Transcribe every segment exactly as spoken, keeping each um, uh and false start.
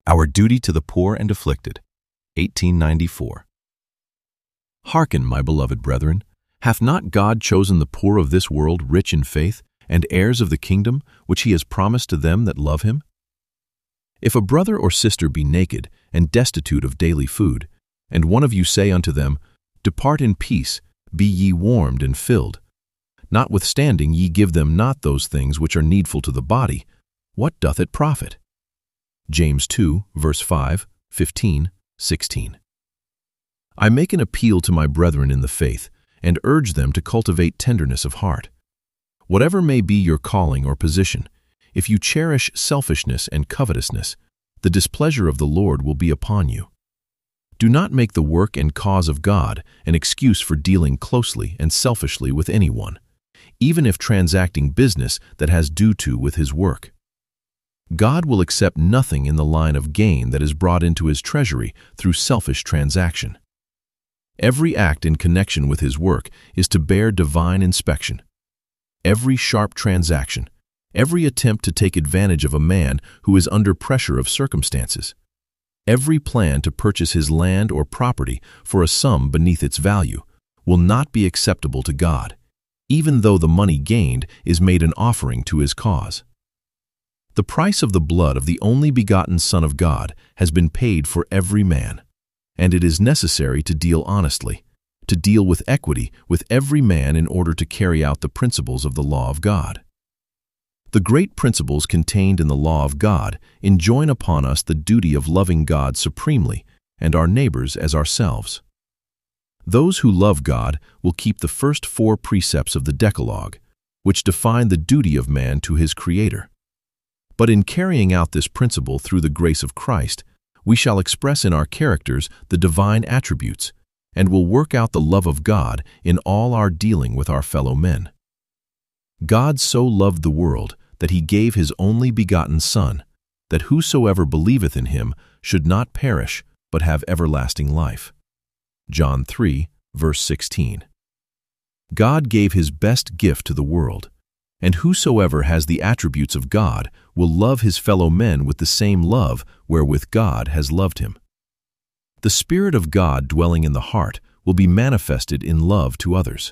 Our Duty to the Poor and Afflicted, eighteen ninety-four. Hearken, my beloved brethren, hath not God chosen the poor of this world rich in faith, and heirs of the kingdom, which he has promised to them that love him? If a brother or sister be naked, and destitute of daily food, and one of you say unto them, Depart in peace, be ye warmed and filled, notwithstanding ye give them not those things which are needful to the body, what doth it profit? James two, verse five, fifteen, sixteen. I make an appeal to my brethren in the faith, and urge them to cultivate tenderness of heart. Whatever may be your calling or position, if you cherish selfishness and covetousness, the displeasure of the Lord will be upon you. Do not make the work and cause of God an excuse for dealing closely and selfishly with anyone, even if transacting business that has due to with his work. God will accept nothing in the line of gain that is brought into his treasury through selfish transaction. Every act in connection with his work is to bear divine inspection. Every sharp transaction, every attempt to take advantage of a man who is under pressure of circumstances, every plan to purchase his land or property for a sum beneath its value will not be acceptable to God, even though the money gained is made an offering to his cause. The price of the blood of the only begotten Son of God has been paid for every man, and it is necessary to deal honestly, to deal with equity with every man in order to carry out the principles of the law of God. The great principles contained in the law of God enjoin upon us the duty of loving God supremely and our neighbors as ourselves. Those who love God will keep the first four precepts of the Decalogue, which define the duty of man to his Creator. But in carrying out this principle through the grace of Christ, we shall express in our characters the divine attributes, and will work out the love of God in all our dealing with our fellow men. God so loved the world that he gave his only begotten Son, that whosoever believeth in him should not perish, but have everlasting life. John three, verse sixteen. God gave his best gift to the world, and whosoever has the attributes of God will love his fellow men with the same love wherewith God has loved him. The Spirit of God dwelling in the heart will be manifested in love to others.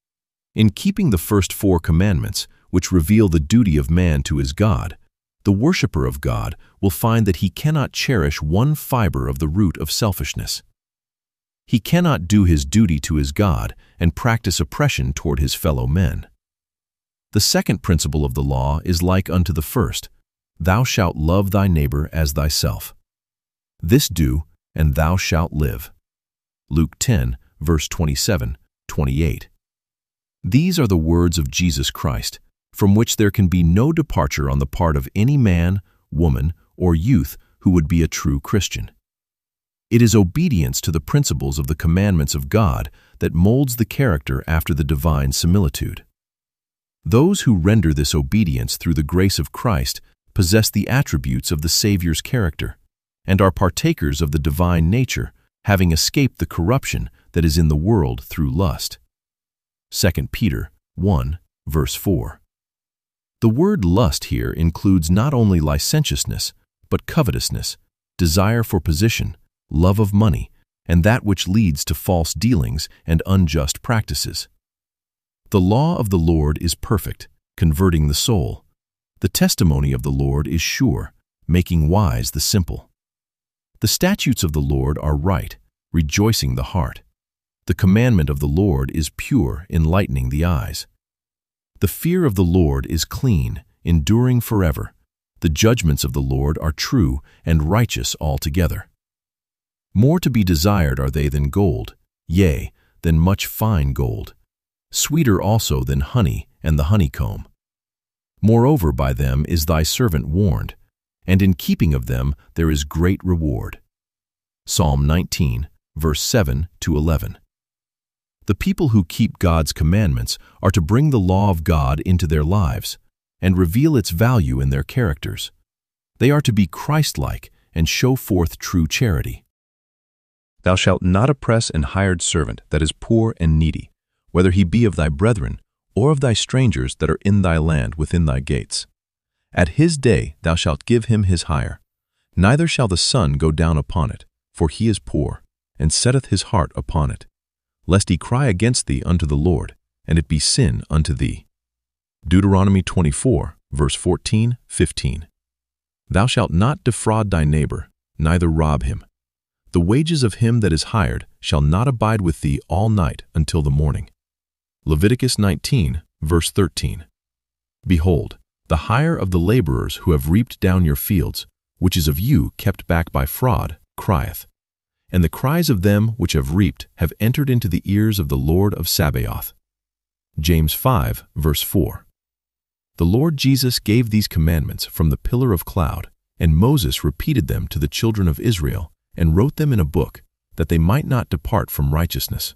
In keeping the first four commandments, which reveal the duty of man to his God, the worshipper of God will find that he cannot cherish one fiber of the root of selfishness. He cannot do his duty to his God and practice oppression toward his fellow men. The second principle of the law is like unto the first, Thou shalt love thy neighbor as thyself. This do, and thou shalt live. Luke ten, verse twenty-seven, twenty-eight. These are the words of Jesus Christ, from which there can be no departure on the part of any man, woman, or youth who would be a true Christian. It is obedience to the principles of the commandments of God that molds the character after the divine similitude. Those who render this obedience through the grace of Christ possess the attributes of the Savior's character, and are partakers of the divine nature, having escaped the corruption that is in the world through lust. Second Peter one, verse four. The word lust here includes not only licentiousness, but covetousness, desire for position, love of money, and that which leads to false dealings and unjust practices. The law of the Lord is perfect, converting the soul. The testimony of the Lord is sure, making wise the simple. The statutes of the Lord are right, rejoicing the heart. The commandment of the Lord is pure, enlightening the eyes. The fear of the Lord is clean, enduring forever. The judgments of the Lord are true and righteous altogether. More to be desired are they than gold, yea, than much fine gold. Sweeter also than honey and the honeycomb. Moreover by them is thy servant warned, and in keeping of them there is great reward. Psalm nineteen, verse seven to eleven. The people who keep God's commandments are to bring the law of God into their lives and reveal its value in their characters. They are to be Christ-like and show forth true charity. Thou shalt not oppress an hired servant that is poor and needy, whether he be of thy brethren, or of thy strangers that are in thy land within thy gates. At his day thou shalt give him his hire. Neither shall the sun go down upon it, for he is poor, and setteth his heart upon it, lest he cry against thee unto the Lord, and it be sin unto thee. Deuteronomy twenty-four, verse fourteen, fifteen. Thou shalt not defraud thy neighbor, neither rob him. The wages of him that is hired shall not abide with thee all night until the morning. Leviticus nineteen, verse thirteen. Behold, the hire of the laborers who have reaped down your fields, which is of you kept back by fraud, crieth. And the cries of them which have reaped have entered into the ears of the Lord of Sabaoth. James five, verse four. The Lord Jesus gave these commandments from the pillar of cloud, and Moses repeated them to the children of Israel, and wrote them in a book, that they might not depart from righteousness.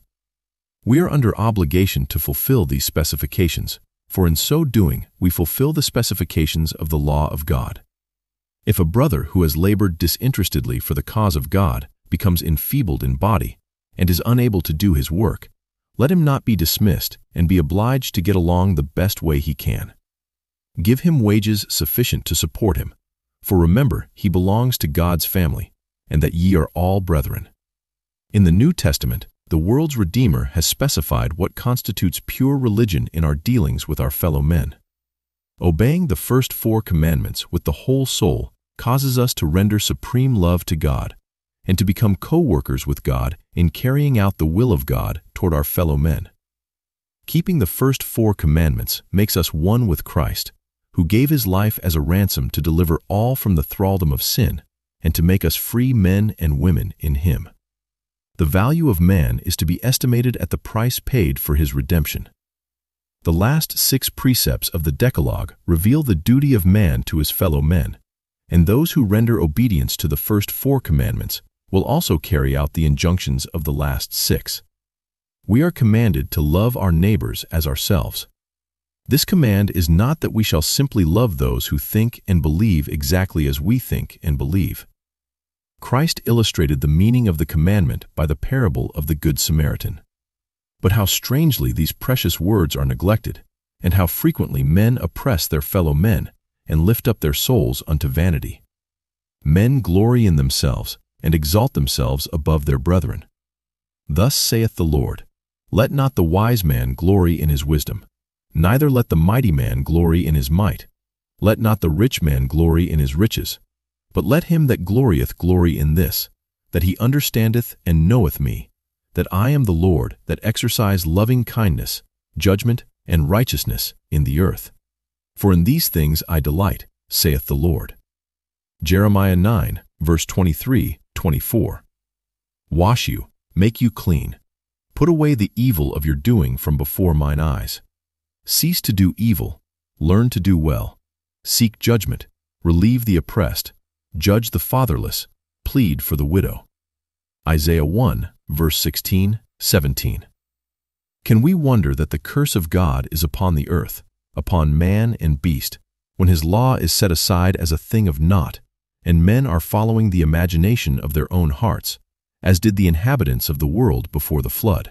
We are under obligation to fulfill these specifications, for in so doing we fulfill the specifications of the law of God. If a brother who has labored disinterestedly for the cause of God becomes enfeebled in body, and is unable to do his work, let him not be dismissed, and be obliged to get along the best way he can. Give him wages sufficient to support him, for remember he belongs to God's family, and that ye are all brethren. In the New Testament, the world's Redeemer has specified what constitutes pure religion in our dealings with our fellow men. Obeying the first four commandments with the whole soul causes us to render supreme love to God, and to become co-workers with God in carrying out the will of God toward our fellow men. Keeping the first four commandments makes us one with Christ, who gave his life as a ransom to deliver all from the thraldom of sin, and to make us free men and women in him. The value of man is to be estimated at the price paid for his redemption. The last six precepts of the Decalogue reveal the duty of man to his fellow men, and those who render obedience to the first four commandments will also carry out the injunctions of the last six. We are commanded to love our neighbors as ourselves. This command is not that we shall simply love those who think and believe exactly as we think and believe. Christ illustrated the meaning of the commandment by the parable of the Good Samaritan. But how strangely these precious words are neglected, and how frequently men oppress their fellow men and lift up their souls unto vanity. Men glory in themselves and exalt themselves above their brethren. Thus saith the Lord, Let not the wise man glory in his wisdom, neither let the mighty man glory in his might. Let not the rich man glory in his riches, but let him that glorieth glory in this, that he understandeth and knoweth me, that I am the Lord that exercise loving kindness, judgment, and righteousness in the earth. For in these things I delight, saith the Lord. Jeremiah nine, verse twenty-three, twenty-four. Wash you, make you clean. Put away the evil of your doing from before mine eyes. Cease to do evil, learn to do well. Seek judgment, relieve the oppressed, judge the fatherless, plead for the widow. Isaiah one, verse sixteen, seventeen. Can we wonder that the curse of God is upon the earth, upon man and beast, when his law is set aside as a thing of naught, and men are following the imagination of their own hearts, as did the inhabitants of the world before the flood?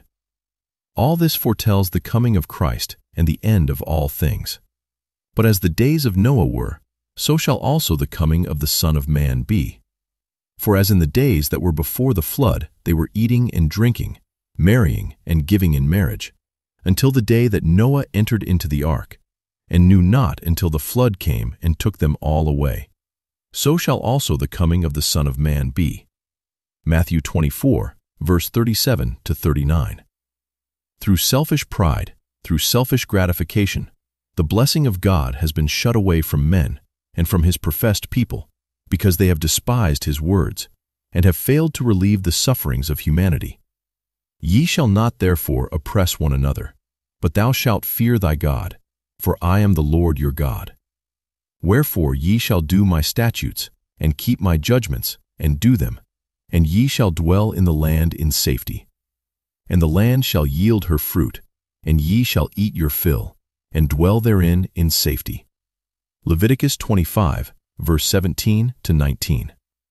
All this foretells the coming of Christ and the end of all things. But as the days of Noah were, so shall also the coming of the Son of Man be. For as in the days that were before the flood they were eating and drinking, marrying and giving in marriage, until the day that Noah entered into the ark, and knew not until the flood came and took them all away, so shall also the coming of the Son of Man be. Matthew twenty-four, verse thirty-seven to thirty-nine. Through selfish pride, through selfish gratification, the blessing of God has been shut away from men and from his professed people, because they have despised his words, and have failed to relieve the sufferings of humanity. Ye shall not therefore oppress one another, but thou shalt fear thy God, for I am the Lord your God. Wherefore ye shall do my statutes, and keep my judgments, and do them, and ye shall dwell in the land in safety. And the land shall yield her fruit, and ye shall eat your fill, and dwell therein in safety. Leviticus twenty-five, verse seventeen to nineteen.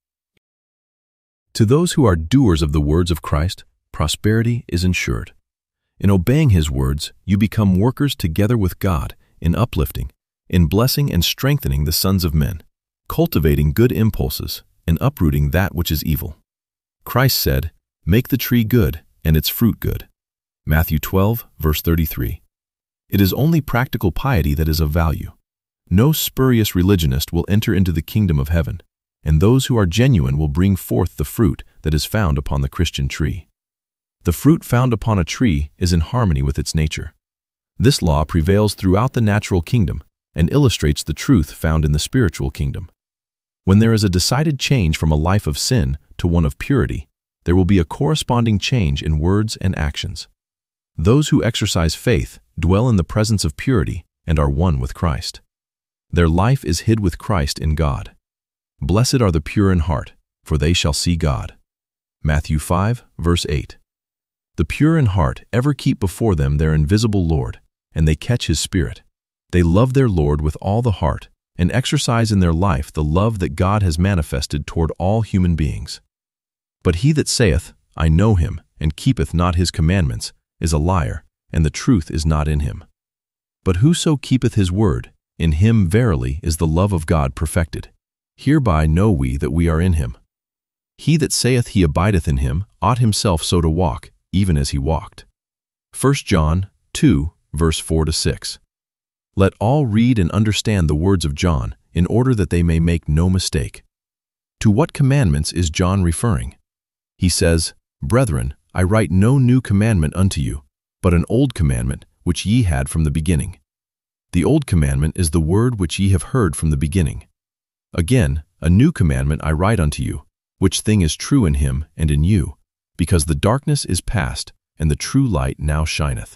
To those who are doers of the words of Christ, prosperity is ensured. In obeying his words, you become workers together with God in uplifting, in blessing and strengthening the sons of men, cultivating good impulses, and uprooting that which is evil. Christ said, "Make the tree good, and its fruit good." Matthew twelve, verse thirty-three. It is only practical piety that is of value. No spurious religionist will enter into the kingdom of heaven, and those who are genuine will bring forth the fruit that is found upon the Christian tree. The fruit found upon a tree is in harmony with its nature. This law prevails throughout the natural kingdom and illustrates the truth found in the spiritual kingdom. When there is a decided change from a life of sin to one of purity, there will be a corresponding change in words and actions. Those who exercise faith dwell in the presence of purity and are one with Christ. Their life is hid with Christ in God. Blessed are the pure in heart, for they shall see God. Matthew five, verse eight. The pure in heart ever keep before them their invisible Lord, and they catch His Spirit. They love their Lord with all the heart, and exercise in their life the love that God has manifested toward all human beings. But he that saith, I know Him, and keepeth not His commandments, is a liar, and the truth is not in him. But whoso keepeth His word, in him verily is the love of God perfected. Hereby know we that we are in Him. He that saith he abideth in Him ought himself so to walk, even as He walked. First John two, verse four to six. Let all read and understand the words of John, in order that they may make no mistake. To what commandments is John referring? He says, Brethren, I write no new commandment unto you, but an old commandment which ye had from the beginning. The old commandment is the word which ye have heard from the beginning. Again, a new commandment I write unto you, which thing is true in Him and in you, because the darkness is past, and the true light now shineth.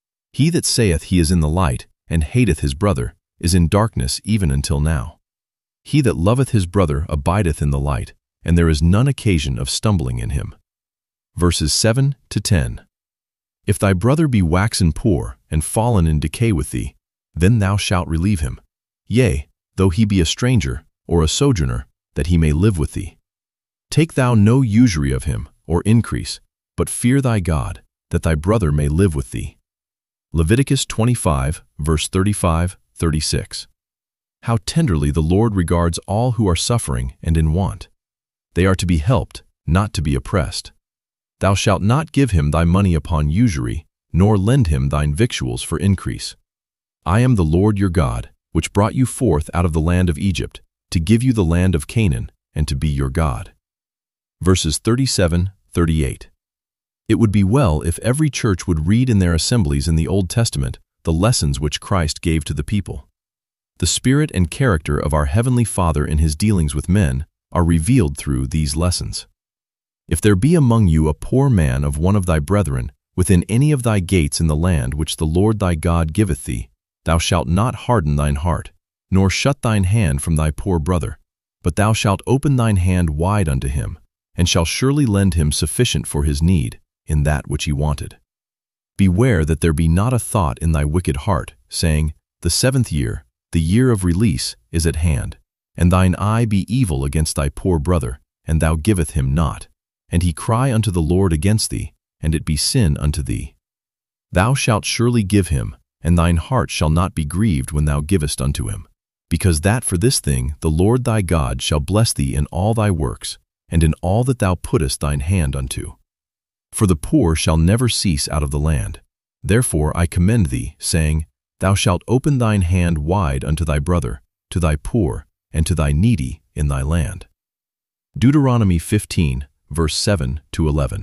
He that saith he is in the light, and hateth his brother, is in darkness even until now. He that loveth his brother abideth in the light, and there is none occasion of stumbling in him. Verses seven to ten. If thy brother be waxen poor, and fallen in decay with thee, then thou shalt relieve him. Yea, though he be a stranger, or a sojourner, that he may live with thee. Take thou no usury of him, or increase, but fear thy God, that thy brother may live with thee. Leviticus twenty-five, verse thirty-five to thirty-six. How tenderly the Lord regards all who are suffering and in want. They are to be helped, not to be oppressed. Thou shalt not give him thy money upon usury, nor lend him thine victuals for increase. I am the Lord your God, which brought you forth out of the land of Egypt, to give you the land of Canaan, and to be your God. Verses thirty-seven to thirty-eight. It would be well if every church would read in their assemblies in the Old Testament the lessons which Christ gave to the people. The spirit and character of our Heavenly Father in His dealings with men are revealed through these lessons. If there be among you a poor man of one of thy brethren, within any of thy gates in the land which the Lord thy God giveth thee, thou shalt not harden thine heart, nor shut thine hand from thy poor brother, but thou shalt open thine hand wide unto him, and shall surely lend him sufficient for his need, in that which he wanted. Beware that there be not a thought in thy wicked heart, saying, The seventh year, the year of release, is at hand, and thine eye be evil against thy poor brother, and thou giveth him not, and he cry unto the Lord against thee, and it be sin unto thee. Thou shalt surely give him, and thine heart shall not be grieved when thou givest unto him, because that for this thing the Lord thy God shall bless thee in all thy works, and in all that thou puttest thine hand unto. For the poor shall never cease out of the land. Therefore I commend thee, saying, Thou shalt open thine hand wide unto thy brother, to thy poor, and to thy needy in thy land. Deuteronomy fifteen, verse seven to eleven.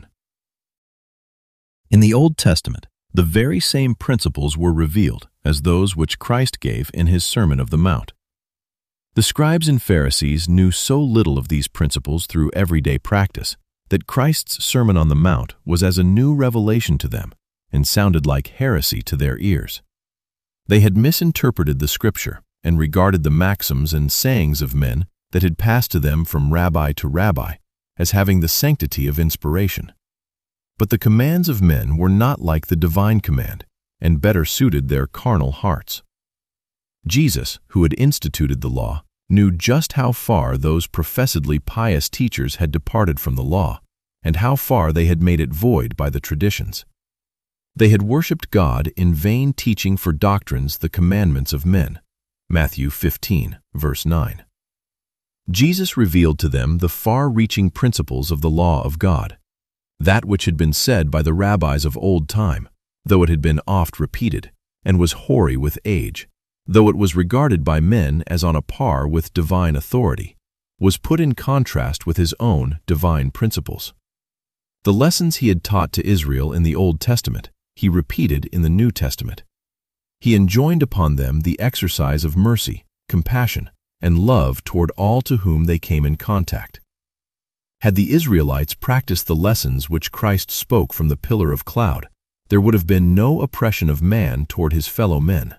In the Old Testament, the very same principles were revealed as those which Christ gave in His Sermon of the Mount. The scribes and Pharisees knew so little of these principles through everyday practice that Christ's Sermon on the Mount was as a new revelation to them and sounded like heresy to their ears. They had misinterpreted the Scripture and regarded the maxims and sayings of men that had passed to them from rabbi to rabbi as having the sanctity of inspiration. But the commands of men were not like the divine command and better suited their carnal hearts. Jesus, who had instituted the law, knew just how far those professedly pious teachers had departed from the law, and how far they had made it void by the traditions. They had worshipped God in vain teaching for doctrines the commandments of men. Matthew fifteen, verse nine. Jesus revealed to them the far-reaching principles of the law of God, that which had been said by the rabbis of old time, though it had been oft repeated, and was hoary with age, though it was regarded by men as on a par with divine authority, was put in contrast with his own divine principles. The lessons he had taught to Israel in the Old Testament, he repeated in the New Testament. He enjoined upon them the exercise of mercy, compassion, and love toward all to whom they came in contact. Had the Israelites practiced the lessons which Christ spoke from the pillar of cloud, there would have been no oppression of man toward his fellow men.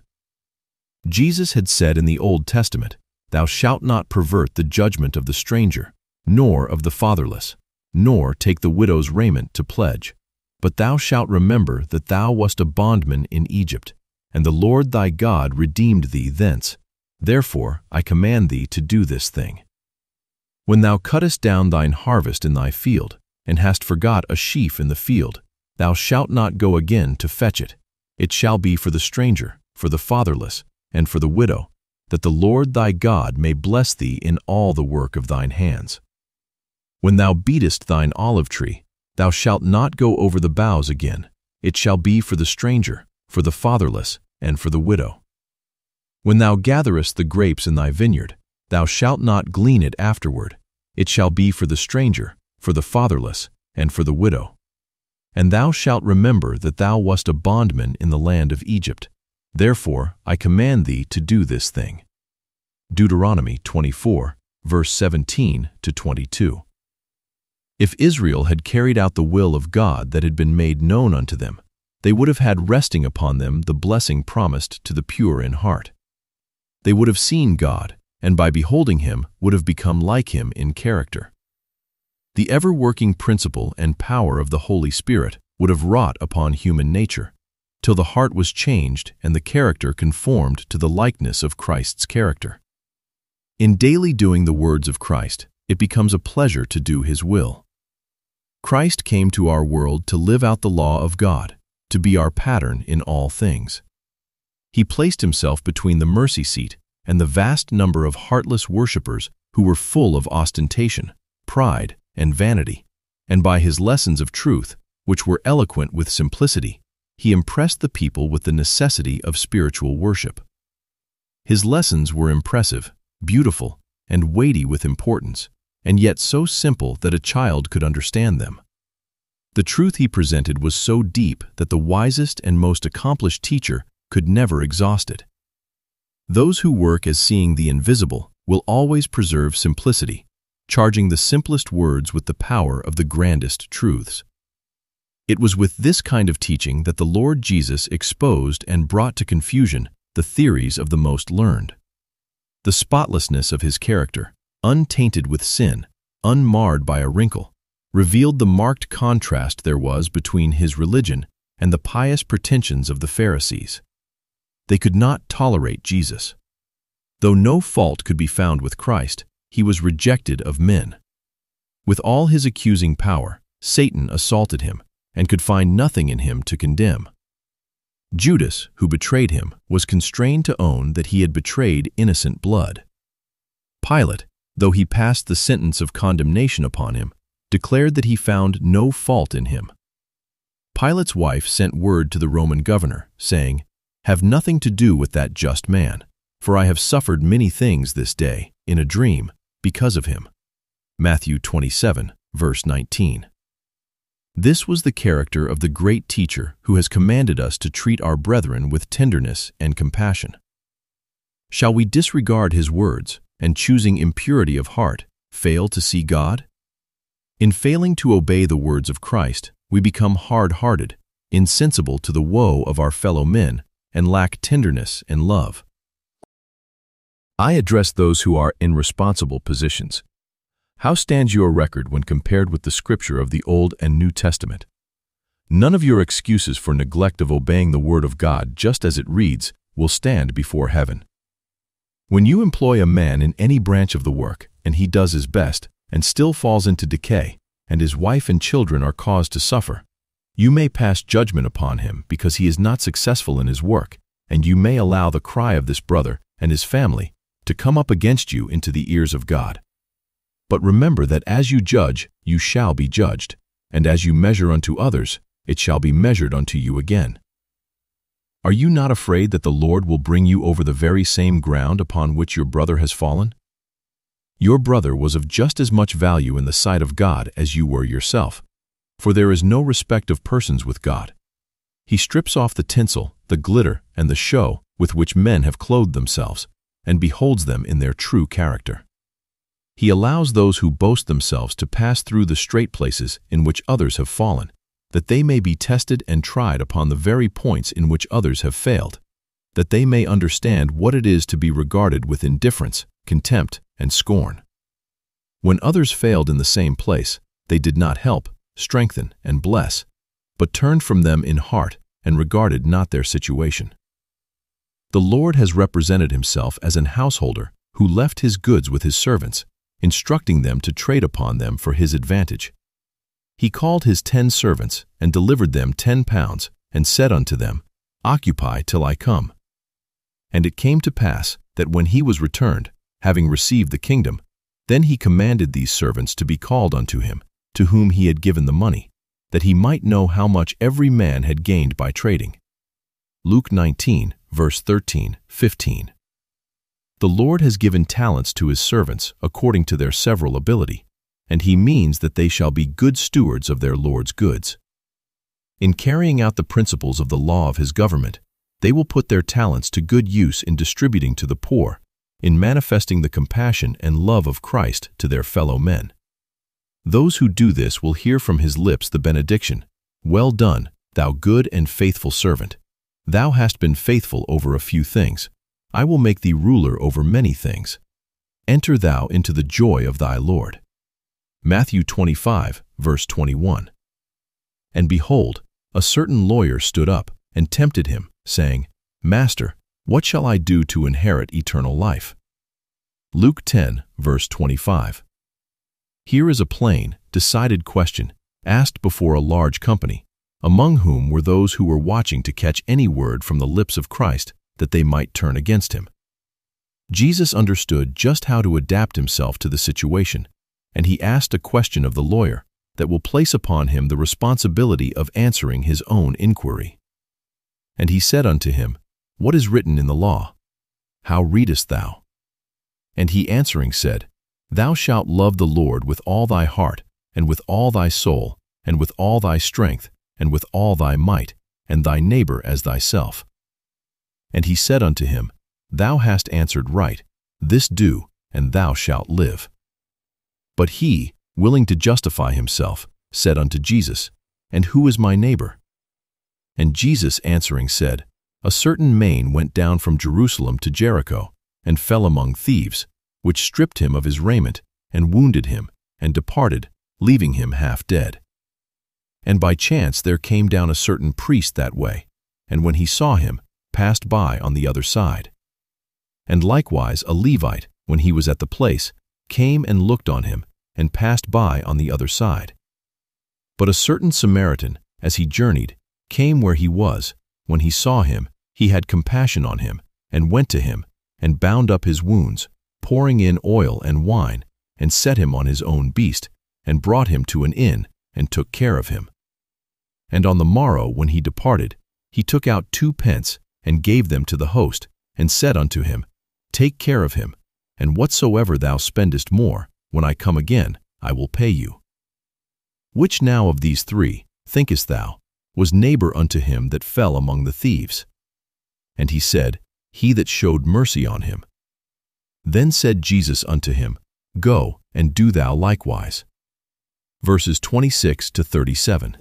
Jesus had said in the Old Testament, "Thou shalt not pervert the judgment of the stranger, nor of the fatherless, nor take the widow's raiment to pledge. But thou shalt remember that thou wast a bondman in Egypt, and the Lord thy God redeemed thee thence. Therefore I command thee to do this thing. When thou cuttest down thine harvest in thy field, and hast forgot a sheaf in the field, thou shalt not go again to fetch it. It shall be for the stranger, for the fatherless, and for the widow, that the Lord thy God may bless thee in all the work of thine hands. When thou beatest thine olive tree, thou shalt not go over the boughs again. It shall be for the stranger, for the fatherless, and for the widow. When thou gatherest the grapes in thy vineyard, thou shalt not glean it afterward. It shall be for the stranger, for the fatherless, and for the widow. And thou shalt remember that thou wast a bondman in the land of Egypt. Therefore I command thee to do this thing." Deuteronomy twenty-four, verse seventeen to twenty-two. If Israel had carried out the will of God that had been made known unto them, they would have had resting upon them the blessing promised to the pure in heart. They would have seen God, and by beholding him would have become like him in character. The ever-working principle and power of the Holy Spirit would have wrought upon human nature, till the heart was changed and the character conformed to the likeness of Christ's character. In daily doing the words of Christ, it becomes a pleasure to do his will. Christ came to our world to live out the law of God, to be our pattern in all things. He placed himself between the mercy seat and the vast number of heartless worshippers who were full of ostentation, pride, and vanity, and by his lessons of truth, which were eloquent with simplicity, he impressed the people with the necessity of spiritual worship. His lessons were impressive, beautiful, and weighty with importance, and yet so simple that a child could understand them. The truth he presented was so deep that the wisest and most accomplished teacher could never exhaust it. Those who work as seeing the invisible will always preserve simplicity, charging the simplest words with the power of the grandest truths. It was with this kind of teaching that the Lord Jesus exposed and brought to confusion the theories of the most learned. The spotlessness of his character, untainted with sin, unmarred by a wrinkle, revealed the marked contrast there was between his religion and the pious pretensions of the Pharisees. They could not tolerate Jesus. Though no fault could be found with Christ, he was rejected of men. With all his accusing power, Satan assaulted him and could find nothing in him to condemn. Judas, who betrayed him, was constrained to own that he had betrayed innocent blood. Pilate, though he passed the sentence of condemnation upon him, declared that he found no fault in him. Pilate's wife sent word to the Roman governor, saying, "Have nothing to do with that just man, for I have suffered many things this day, in a dream, because of him." Matthew twenty-seven, verse nineteen. This was the character of the great teacher who has commanded us to treat our brethren with tenderness and compassion. Shall we disregard his words, and choosing impurity of heart, fail to see God? In failing to obey the words of Christ, we become hard-hearted, insensible to the woe of our fellow men, and lack tenderness and love. I address those who are in responsible positions. How stands your record when compared with the Scripture of the Old and New Testament? None of your excuses for neglect of obeying the Word of God just as it reads will stand before heaven. When you employ a man in any branch of the work, and he does his best, and still falls into decay, and his wife and children are caused to suffer, you may pass judgment upon him because he is not successful in his work, and you may allow the cry of this brother and his family to come up against you into the ears of God. But remember that as you judge, you shall be judged, and as you measure unto others, it shall be measured unto you again. Are you not afraid that the Lord will bring you over the very same ground upon which your brother has fallen? Your brother was of just as much value in the sight of God as you were yourself, for there is no respect of persons with God. He strips off the tinsel, the glitter, and the show with which men have clothed themselves, and beholds them in their true character. He allows those who boast themselves to pass through the strait places in which others have fallen, that they may be tested and tried upon the very points in which others have failed, that they may understand what it is to be regarded with indifference, contempt, and scorn. When others failed in the same place, they did not help, strengthen, and bless, but turned from them in heart and regarded not their situation. The Lord has represented himself as an householder who left his goods with his servants, instructing them to trade upon them for his advantage. He called his ten servants and delivered them ten pounds, and said unto them, Occupy till I come. And it came to pass that when he was returned, having received the kingdom, then he commanded these servants to be called unto him, to whom he had given the money, that he might know how much every man had gained by trading. Luke nineteen, verse thirteen, fifteen. The Lord has given talents to his servants according to their several ability, and he means that they shall be good stewards of their Lord's goods. In carrying out the principles of the law of his government, they will put their talents to good use in distributing to the poor, in manifesting the compassion and love of Christ to their fellow men. Those who do this will hear from his lips the benediction, Well done, thou good and faithful servant. Thou hast been faithful over a few things. I will make thee ruler over many things. Enter thou into the joy of thy Lord. Matthew twenty-five, verse twenty-one. And behold, a certain lawyer stood up and tempted him, saying, Master, what shall I do to inherit eternal life? Luke ten, verse twenty-five. Here is a plain, decided question, asked before a large company, among whom were those who were watching to catch any word from the lips of Christ that they might turn against him. Jesus understood just how to adapt himself to the situation, and he asked a question of the lawyer that will place upon him the responsibility of answering his own inquiry. And he said unto him, What is written in the law? How readest thou? And he answering said, Thou shalt love the Lord with all thy heart, and with all thy soul, and with all thy strength, and with all thy might, and thy neighbor as thyself. And he said unto him, Thou hast answered right, this do, and thou shalt live. But he, willing to justify himself, said unto Jesus, And who is my neighbor? And Jesus answering said, A certain man went down from Jerusalem to Jericho, and fell among thieves, which stripped him of his raiment, and wounded him, and departed, leaving him half dead. And by chance there came down a certain priest that way, and when he saw him, passed by on the other side. And likewise a Levite, when he was at the place, came and looked on him, and passed by on the other side. But a certain Samaritan, as he journeyed, came where he was. When he saw him, he had compassion on him, and went to him, and bound up his wounds, pouring in oil and wine, and set him on his own beast, and brought him to an inn, and took care of him. And on the morrow when he departed, he took out two pence, and gave them to the host, and said unto him, Take care of him, and whatsoever thou spendest more, when I come again, I will pay you. Which now of these three, thinkest thou, was neighbor unto him that fell among the thieves? And he said, He that showed mercy on him. Then said Jesus unto him, Go, and do thou likewise. Verses twenty-six to thirty-seven.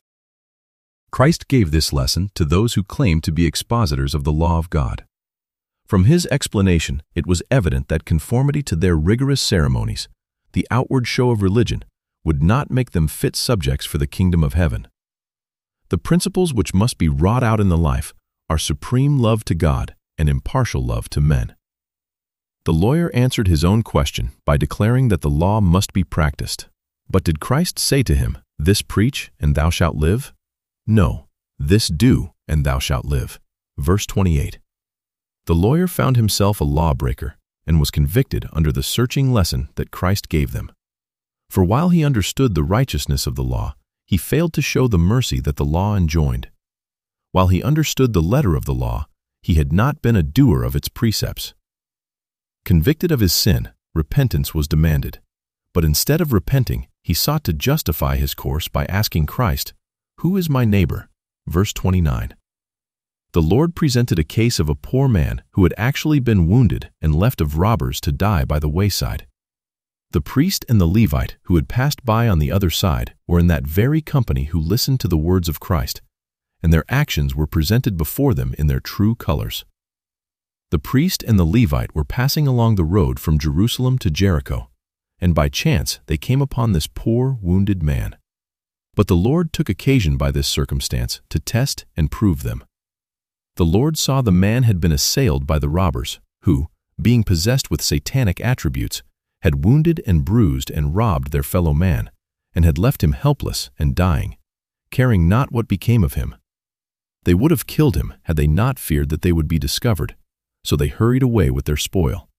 Christ gave this lesson to those who claim to be expositors of the law of God. From his explanation, it was evident that conformity to their rigorous ceremonies, the outward show of religion, would not make them fit subjects for the kingdom of heaven. The principles which must be wrought out in the life are supreme love to God and impartial love to men. The lawyer answered his own question by declaring that the law must be practiced. But did Christ say to him, This preach, and thou shalt live? No, this do, and thou shalt live. Verse twenty-eight. The lawyer found himself a lawbreaker and was convicted under the searching lesson that Christ gave them. For while he understood the righteousness of the law, he failed to show the mercy that the law enjoined. While he understood the letter of the law, he had not been a doer of its precepts. Convicted of his sin, repentance was demanded. But instead of repenting, he sought to justify his course by asking Christ, "Who is my neighbor?" Verse twenty-nine. The Lord presented a case of a poor man who had actually been wounded and left of robbers to die by the wayside. The priest and the Levite who had passed by on the other side were in that very company who listened to the words of Christ, and their actions were presented before them in their true colors. The priest and the Levite were passing along the road from Jerusalem to Jericho, and by chance they came upon this poor, wounded man. But the Lord took occasion by this circumstance to test and prove them. The Lord saw the man had been assailed by the robbers, who, being possessed with satanic attributes, had wounded and bruised and robbed their fellow man, and had left him helpless and dying, caring not what became of him. They would have killed him had they not feared that they would be discovered, so they hurried away with their spoil.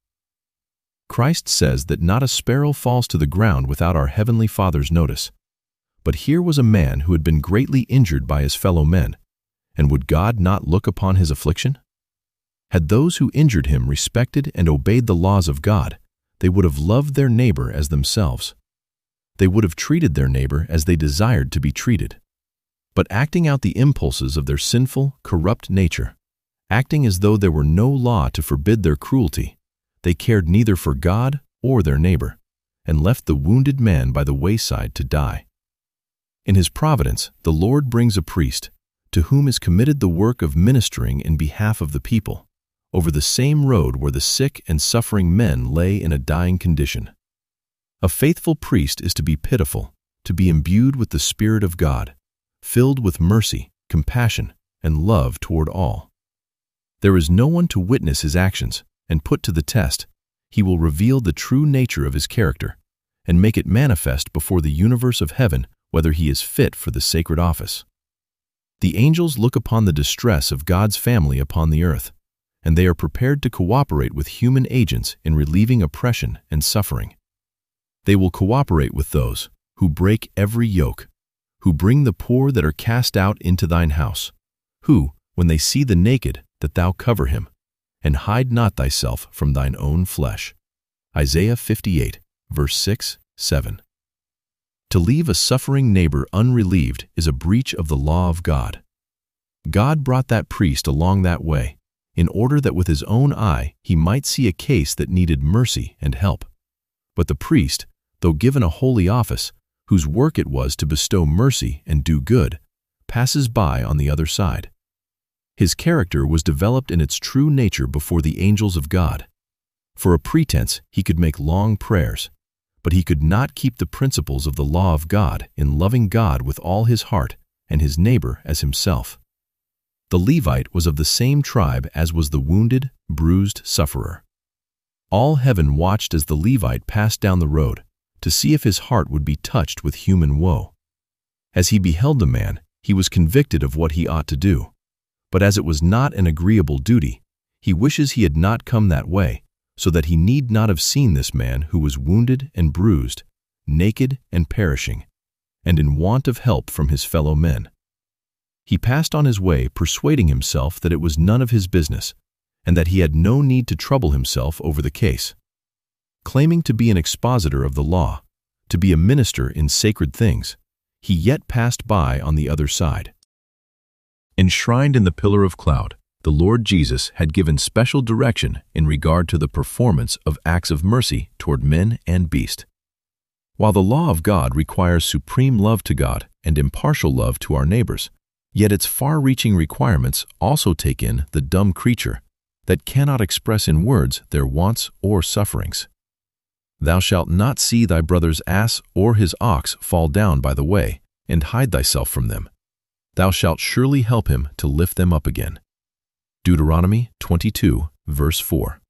Christ says that not a sparrow falls to the ground without our Heavenly Father's notice. But here was a man who had been greatly injured by his fellow men, and would God not look upon his affliction? Had those who injured him respected and obeyed the laws of God, they would have loved their neighbor as themselves. They would have treated their neighbor as they desired to be treated. But acting out the impulses of their sinful, corrupt nature, acting as though there were no law to forbid their cruelty, they cared neither for God or their neighbor, and left the wounded man by the wayside to die. In his providence, the Lord brings a priest, to whom is committed the work of ministering in behalf of the people, over the same road where the sick and suffering men lay in a dying condition. A faithful priest is to be pitiful, to be imbued with the Spirit of God, filled with mercy, compassion, and love toward all. There is no one to witness his actions, and put to the test, he will reveal the true nature of his character, and make it manifest before the universe of heaven whether he is fit for the sacred office. The angels look upon the distress of God's family upon the earth, and they are prepared to cooperate with human agents in relieving oppression and suffering. They will cooperate with those who break every yoke, who bring the poor that are cast out into thine house, who, when they see the naked, that thou cover him, and hide not thyself from thine own flesh. Isaiah fifty-eight, verse six, seven. To leave a suffering neighbor unrelieved is a breach of the law of God. God brought that priest along that way, in order that with his own eye he might see a case that needed mercy and help. But the priest, though given a holy office, whose work it was to bestow mercy and do good, passes by on the other side. His character was developed in its true nature before the angels of God. For a pretense, he could make long prayers, but he could not keep the principles of the law of God in loving God with all his heart and his neighbor as himself. The Levite was of the same tribe as was the wounded, bruised sufferer. All heaven watched as the Levite passed down the road to see if his heart would be touched with human woe. As he beheld the man, he was convicted of what he ought to do. But as it was not an agreeable duty, he wishes he had not come that way, so that he need not have seen this man who was wounded and bruised, naked and perishing, and in want of help from his fellow men. He passed on his way, persuading himself that it was none of his business, and that he had no need to trouble himself over the case. Claiming to be an expositor of the law, to be a minister in sacred things, he yet passed by on the other side. Enshrined in the pillar of cloud, the Lord Jesus had given special direction in regard to the performance of acts of mercy toward men and beast. While the law of God requires supreme love to God and impartial love to our neighbors, yet its far-reaching requirements also take in the dumb creature that cannot express in words their wants or sufferings. Thou shalt not see thy brother's ass or his ox fall down by the way, and hide thyself from them. Thou shalt surely help him to lift them up again. Deuteronomy twenty-two, verse four.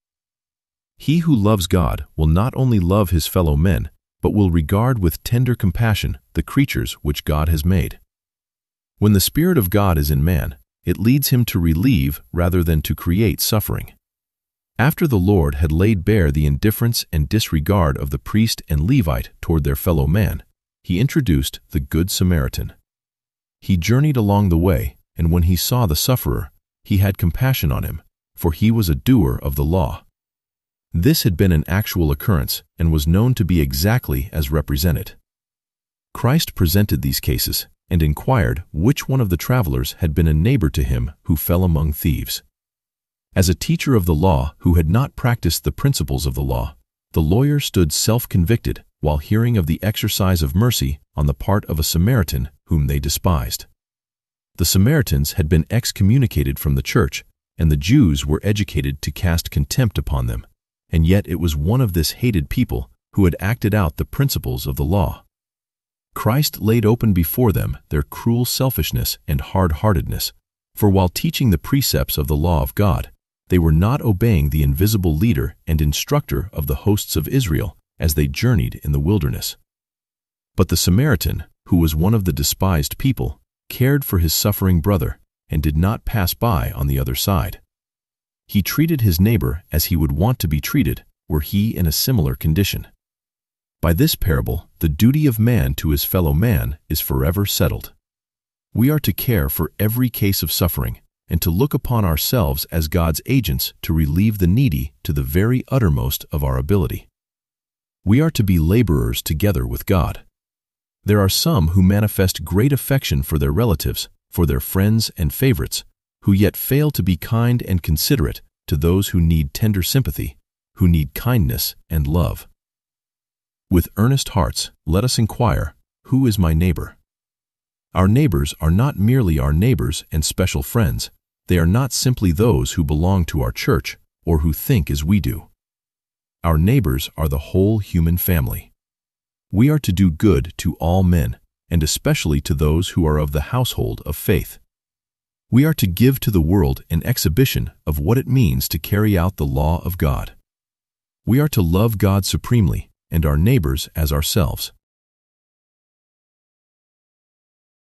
He who loves God will not only love his fellow men, but will regard with tender compassion the creatures which God has made. When the Spirit of God is in man, it leads him to relieve rather than to create suffering. After the Lord had laid bare the indifference and disregard of the priest and Levite toward their fellow man, he introduced the Good Samaritan. He journeyed along the way, and when he saw the sufferer, he had compassion on him, for he was a doer of the law. This had been an actual occurrence and was known to be exactly as represented. Christ presented these cases and inquired which one of the travelers had been a neighbor to him who fell among thieves. As a teacher of the law who had not practiced the principles of the law, the lawyer stood self-convicted while hearing of the exercise of mercy on the part of a Samaritan whom they despised. The Samaritans had been excommunicated from the church, and the Jews were educated to cast contempt upon them, and yet it was one of this hated people who had acted out the principles of the law. Christ laid open before them their cruel selfishness and hard-heartedness, for while teaching the precepts of the law of God, they were not obeying the invisible leader and instructor of the hosts of Israel as they journeyed in the wilderness. But the Samaritan, who was one of the despised people, cared for his suffering brother and did not pass by on the other side. He treated his neighbor as he would want to be treated were he in a similar condition. By this parable, the duty of man to his fellow man is forever settled. We are to care for every case of suffering and to look upon ourselves as God's agents to relieve the needy to the very uttermost of our ability. We are to be laborers together with God. There are some who manifest great affection for their relatives, for their friends and favorites, who yet fail to be kind and considerate to those who need tender sympathy, who need kindness and love. With earnest hearts, let us inquire, who is my neighbor? Our neighbors are not merely our neighbors and special friends. They are not simply those who belong to our church or who think as we do. Our neighbors are the whole human family. We are to do good to all men, and especially to those who are of the household of faith. We are to give to the world an exhibition of what it means to carry out the law of God. We are to love God supremely and our neighbors as ourselves.